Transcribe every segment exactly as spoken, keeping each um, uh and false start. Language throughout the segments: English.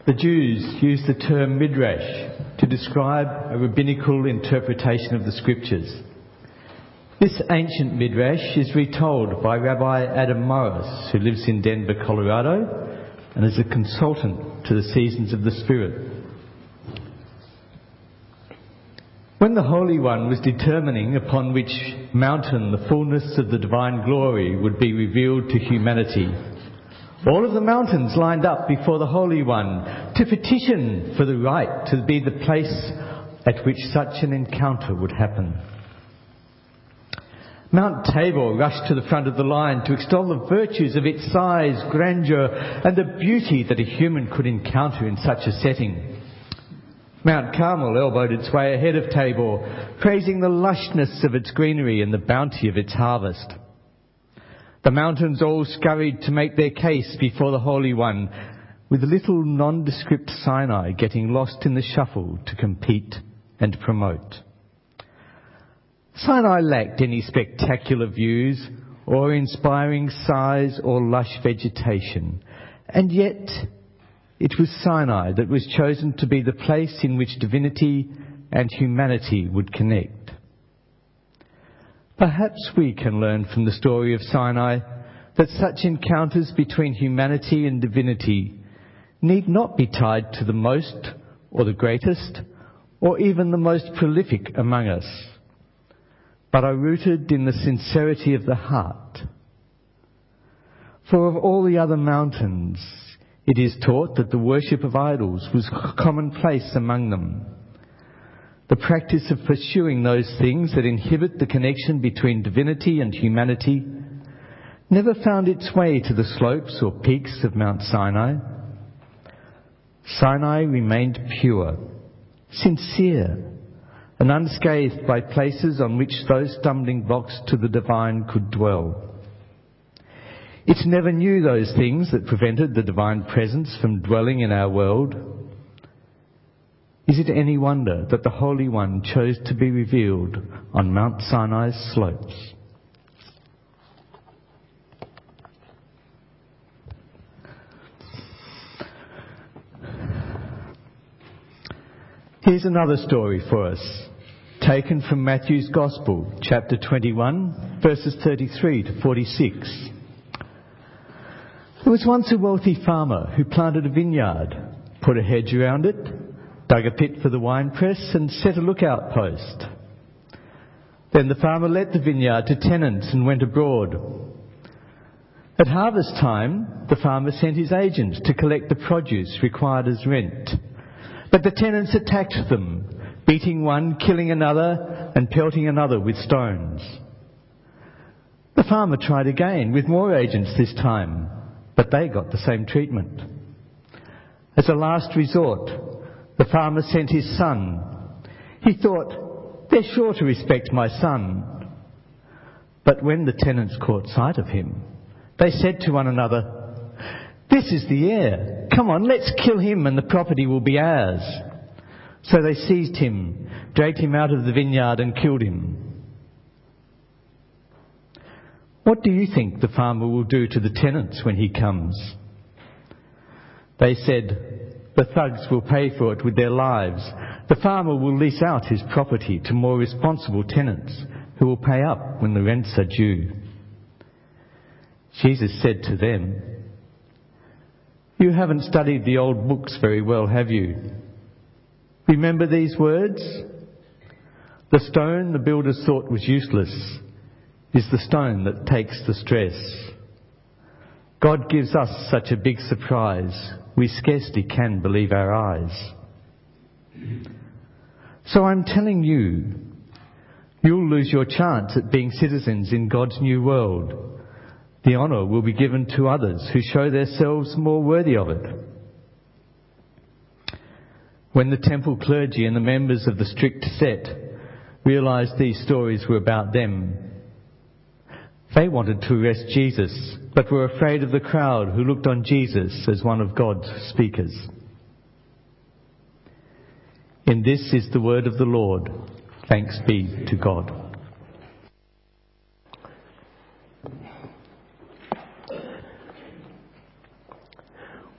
The Jews used the term midrash to describe a rabbinical interpretation of the scriptures. This ancient midrash is retold by Rabbi Adam Morris, who lives in Denver, Colorado, and is a consultant to the Seasons of the Spirit. When the Holy One was determining upon which mountain the fullness of the divine glory would be revealed to humanity, all of the mountains lined up before the Holy One to petition for the right to be the place at which such an encounter would happen. Mount Tabor rushed to the front of the line to extol the virtues of its size, grandeur, and the beauty that a human could encounter in such a setting. Mount Carmel elbowed its way ahead of Tabor, praising the lushness of its greenery and the bounty of its harvest. The mountains all scurried to make their case before the Holy One, with little nondescript Sinai getting lost in the shuffle to compete and promote. Sinai lacked any spectacular views or inspiring size or lush vegetation, and yet it was Sinai that was chosen to be the place in which divinity and humanity would connect. Perhaps we can learn from the story of Sinai that such encounters between humanity and divinity need not be tied to the most or the greatest or even the most prolific among us, but are rooted in the sincerity of the heart. For of all the other mountains, it is taught that the worship of idols was commonplace among them. The practice of pursuing those things that inhibit the connection between divinity and humanity never found its way to the slopes or peaks of Mount Sinai. Sinai remained pure, sincere, and unscathed by places on which those stumbling blocks to the divine could dwell. It never knew those things that prevented the divine presence from dwelling in our world. Is it any wonder that the Holy One chose to be revealed on Mount Sinai's slopes? Here's another story for us, taken from Matthew's Gospel, chapter twenty-one, verses thirty-three to forty-six. There was once a wealthy farmer who planted a vineyard, put a hedge around it, dug a pit for the winepress, and set a lookout post. Then the farmer let the vineyard to tenants and went abroad. At harvest time, the farmer sent his agents to collect the produce required as rent. But the tenants attacked them, beating one, killing another, and pelting another with stones. The farmer tried again with more agents this time, but they got the same treatment. As a last resort, the farmer sent his son. He thought, they're sure to respect my son. But when the tenants caught sight of him, they said to one another, this is the heir. Come on, let's kill him and the property will be ours. So they seized him, dragged him out of the vineyard and killed him. What do you think the farmer will do to the tenants when he comes? They said, the thugs will pay for it with their lives. The farmer will lease out his property to more responsible tenants who will pay up when the rents are due. Jesus said to them, you haven't studied the old books very well, have you? Remember these words? The stone the builders thought was useless is the stone that takes the stress. God gives us such a big surprise, we scarcely can believe our eyes. So I'm telling you, you'll lose your chance at being citizens in God's new world. The honour will be given to others who show themselves more worthy of it. When the temple clergy and the members of the strict set realised these stories were about them, they wanted to arrest Jesus, but were afraid of the crowd who looked on Jesus as one of God's speakers. And this is the word of the Lord. Thanks be to God.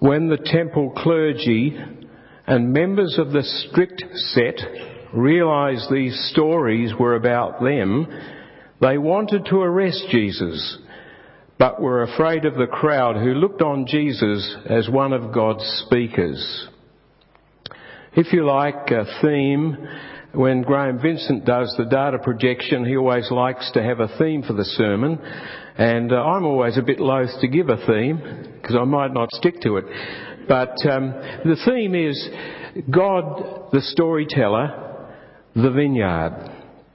when the temple clergy and members of the strict set realised these stories were about them, they wanted to arrest Jesus, but were afraid of the crowd who looked on Jesus as one of God's speakers. If you like a theme, when Graham Vincent does the data projection, he always likes to have a theme for the sermon, and uh, I'm always a bit loath to give a theme because I might not stick to it. But um, the theme is God, the storyteller, the vineyard.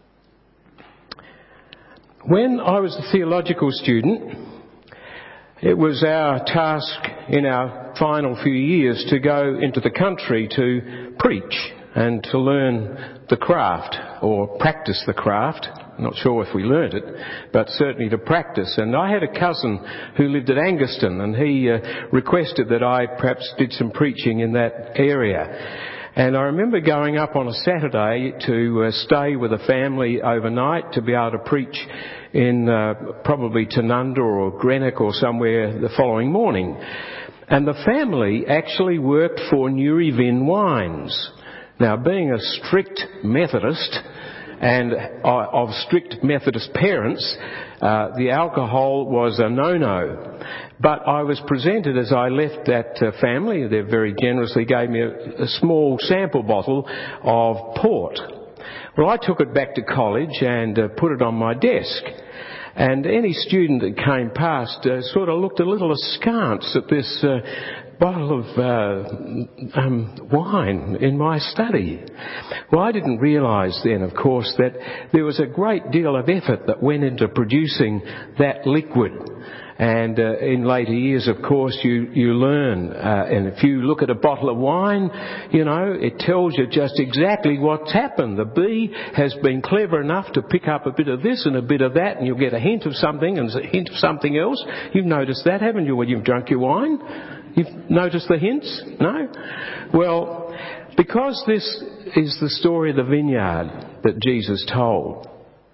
When I was a theological student, it was our task in our final few years to go into the country to preach and to learn the craft, or practice the craft. I'm not sure if we learnt it, but certainly to practice. And I had a cousin who lived at Angaston, and he uh, requested that I perhaps did some preaching in that area. And I remember going up on a Saturday to uh, stay with a family overnight to be able to preach in uh, probably Tanunda or Greenock or somewhere the following morning. And the family actually worked for Newryvin Wines. Now, being a strict Methodist and uh, of strict Methodist parents, uh, the alcohol was a no-no. But I was presented, as I left that uh, family, they very generously gave me a, a small sample bottle of port. Well, I took it back to college and uh, put it on my desk. And any student that came past uh, sort of looked a little askance at this uh, bottle of uh, um, wine in my study. Well, I didn't realise then, of course, that there was a great deal of effort that went into producing that liquid. And uh, in later years, of course, you, you learn. Uh, and if you look at a bottle of wine, you know, it tells you just exactly what's happened. The bee has been clever enough to pick up a bit of this and a bit of that, and you'll get a hint of something and a hint of something else. You've noticed that, haven't you, when you've drunk your wine? You've noticed the hints? No? Well, because this is the story of the vineyard that Jesus told,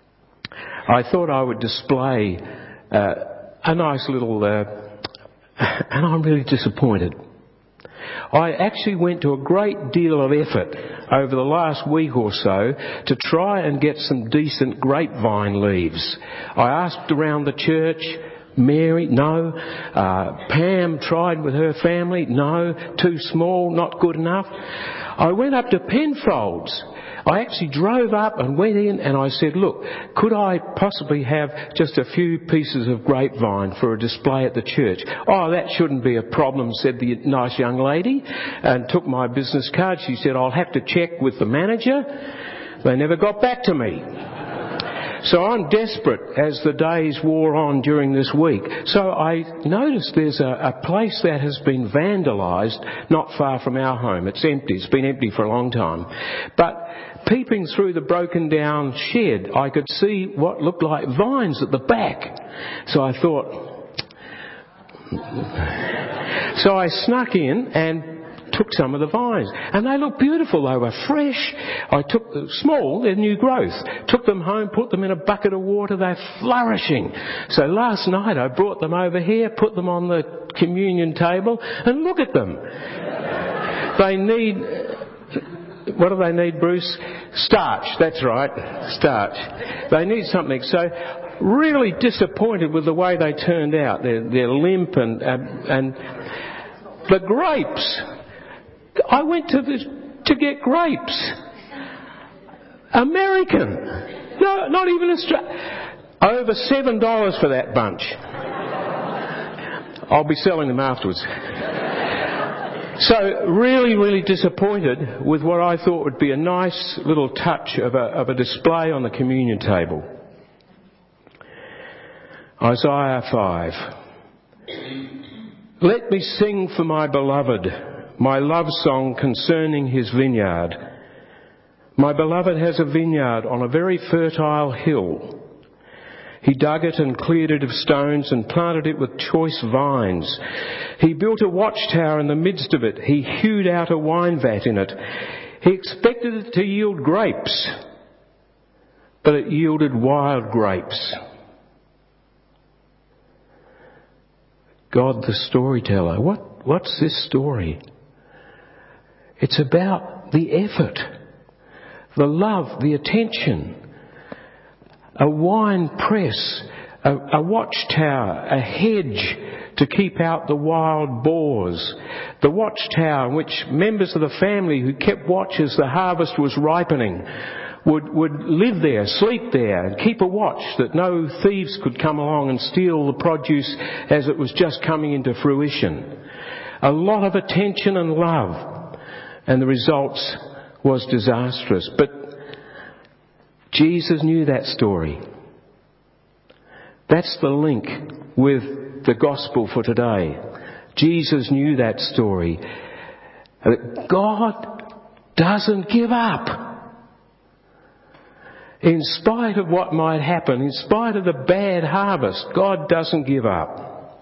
I thought I would display uh, a nice little, uh, and I'm really disappointed. I actually went to a great deal of effort over the last week or so to try and get some decent grapevine leaves. I asked around the church. Mary, no. Uh, Pam tried with her family, no. Too small, not good enough. I went up to Penfolds. I actually drove up and went in and I said, look, could I possibly have just a few pieces of grapevine for a display at the church? Oh, that shouldn't be a problem, said the nice young lady, and took my business card. She said, I'll have to check with the manager. They never got back to me. So I'm desperate as the days wore on during this week. So I noticed there's a, a place that has been vandalised not far from our home. It's empty. It's been empty for a long time. But peeping through the broken down shed, I could see what looked like vines at the back. So I thought... so I snuck in and took some of the vines, and they looked beautiful. They were fresh. I took them small, they're new growth. Took them home, put them in a bucket of water. They're flourishing. So last night I brought them over here, put them on the communion table, and look at them. They need, what do they need, Bruce? Starch. That's right, starch. They need something. So really disappointed with the way they turned out. They're, they're limp and and, and the grapes. I went to the, to get grapes. American. No, not even Australian. Over seven dollars for that bunch. I'll be selling them afterwards. So really, really disappointed with what I thought would be a nice little touch of a, of a display on the communion table. Isaiah five. Let me sing for my beloved my love song concerning his vineyard. My beloved has a vineyard on a very fertile hill. He dug it and cleared it of stones and planted it with choice vines. He built a watchtower in the midst of it. He hewed out a wine vat in it. He expected it to yield grapes, but it yielded wild grapes. God the storyteller. What what's this story? It's about the effort, the love, the attention, a wine press, a, a watchtower, a hedge to keep out the wild boars, the watchtower in which members of the family who kept watch as the harvest was ripening would, would live there, sleep there, and keep a watch that no thieves could come along and steal the produce as it was just coming into fruition. A lot of attention and love, and the results was disastrous. But Jesus knew that story. That's the link with the gospel for today. Jesus knew that story. That God doesn't give up. In spite of what might happen, in spite of the bad harvest, God doesn't give up.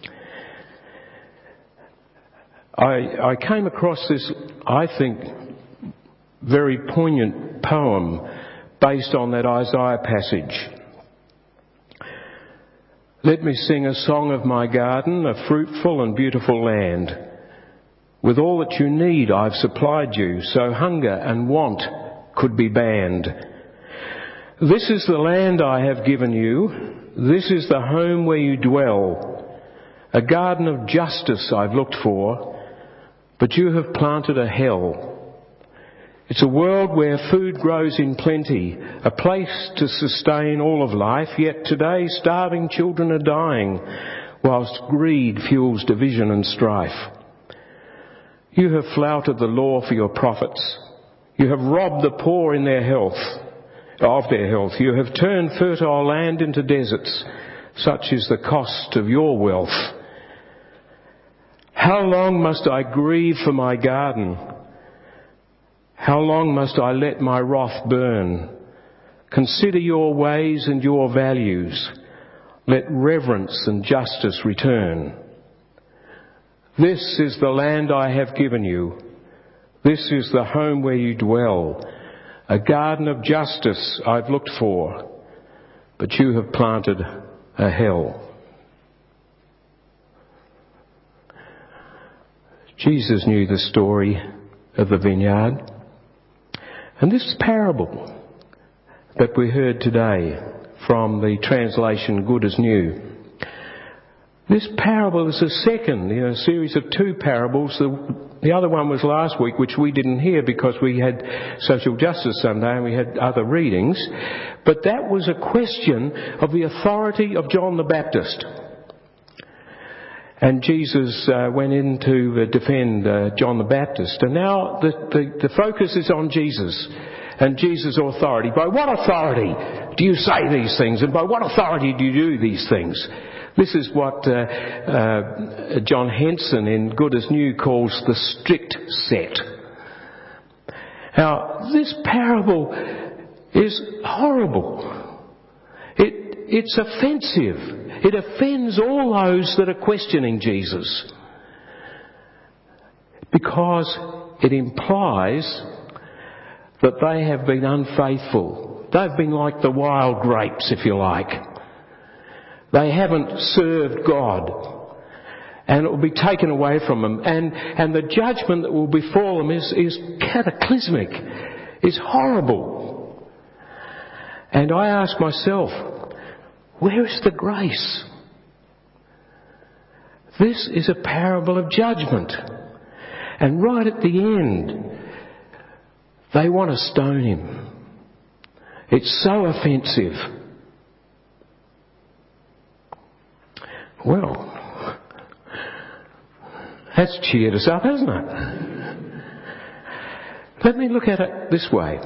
I, I came across this, I think, very poignant poem based on that Isaiah passage. Let me sing a song of my garden, a fruitful and beautiful land. With all that you need I've supplied you, so hunger and want could be banned. This is the land I have given you, this is the home where you dwell. A garden of justice I've looked for, but you have planted a hell. It's a world where food grows in plenty, a place to sustain all of life, yet today starving children are dying, whilst greed fuels division and strife. You have flouted the law for your profits. You have robbed the poor in their health, of their health. You have turned fertile land into deserts. Such is the cost of your wealth. How long must I grieve for my garden? How long must I let my wrath burn? Consider your ways and your values. Let reverence and justice return. This is the land I have given you. This is the home where you dwell. A garden of justice I've looked for, but you have planted a hell. Jesus knew the story of the vineyard. And this parable that we heard today from the translation Good as New, this parable is a second in a series of two parables. The, the other one was last week, which we didn't hear because we had Social Justice Sunday and we had other readings. But that was a question of the authority of John the Baptist. And Jesus uh, went in to uh, defend uh, John the Baptist. And now the, the, the focus is on Jesus and Jesus' authority. By what authority do you say these things? And by what authority do you do these things? This is what uh, uh, John Henson in Good as New calls the strict set. Now, this parable is horrible. It, it's offensive. It offends all those that are questioning Jesus, because it implies that they have been unfaithful. They've been like the wild grapes, if you like. They haven't served God, and it will be taken away from them. And, and the judgment that will befall them is, is cataclysmic, is horrible. And I ask myself, where is the grace? This is a parable of judgment. And right at the end, they want to stone him. It's so offensive. Well, that's cheered us up, hasn't it? Let me look at it this way.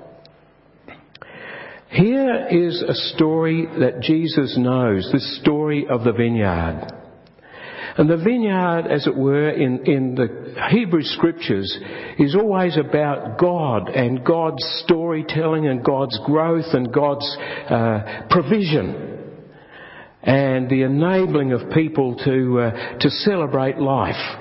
Here is a story that Jesus knows, this story of the vineyard. And the vineyard, as it were, in, in the Hebrew Scriptures is always about God and God's storytelling and God's growth and God's uh, provision and the enabling of people to, uh, to celebrate life.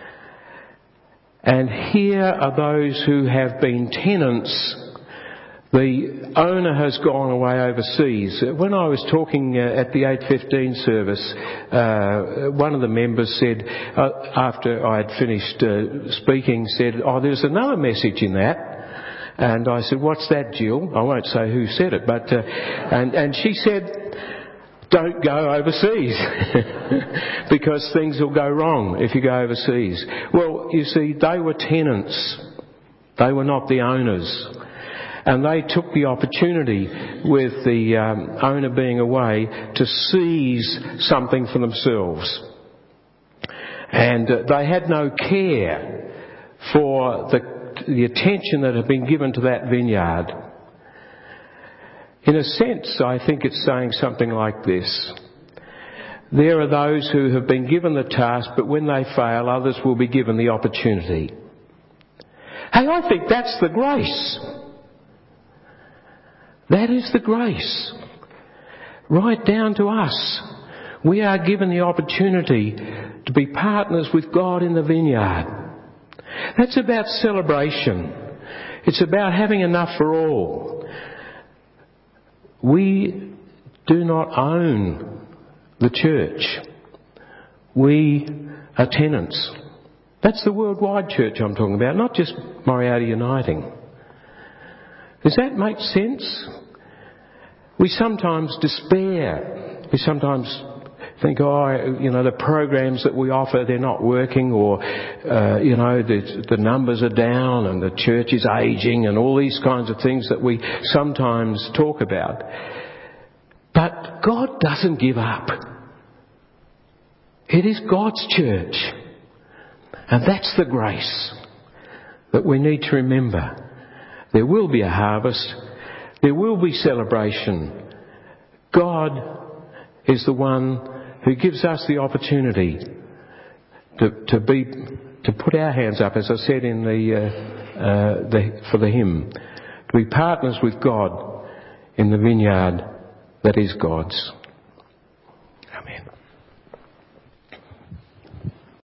And here are those who have been tenants The owner has gone away overseas. When I was talking uh, at the eight fifteen service, uh, one of the members said, uh, after I had finished uh, speaking, said, "Oh, there's another message in that." And I said, "What's that, Jill?" I won't say who said it, but uh, and and she said, "Don't go overseas because things will go wrong if you go overseas." Well, you see, they were tenants; they were not the owners. And they took the opportunity, with the um, owner being away, to seize something for themselves. And uh, they had no care for the, the attention that had been given to that vineyard. In a sense, I think it's saying something like this. There are those who have been given the task, but when they fail, others will be given the opportunity. Hey, I think that's the grace. That is the grace. Right down to us. We are given the opportunity to be partners with God in the vineyard. That's about celebration. It's about having enough for all. We do not own the church. We are tenants. That's the worldwide church I'm talking about, not just Moriarty Uniting. Does that make sense? We sometimes despair. We sometimes think, oh, you know, the programs that we offer, they're not working, or, uh, you know, the, the numbers are down and the church is ageing and all these kinds of things that we sometimes talk about. But God doesn't give up. It is God's church. And that's the grace that we need to remember. There will be a harvest. There will be celebration. God is the one who gives us the opportunity to, to be, to put our hands up, as I said in the, uh, uh, the, for the hymn, to be partners with God in the vineyard that is God's.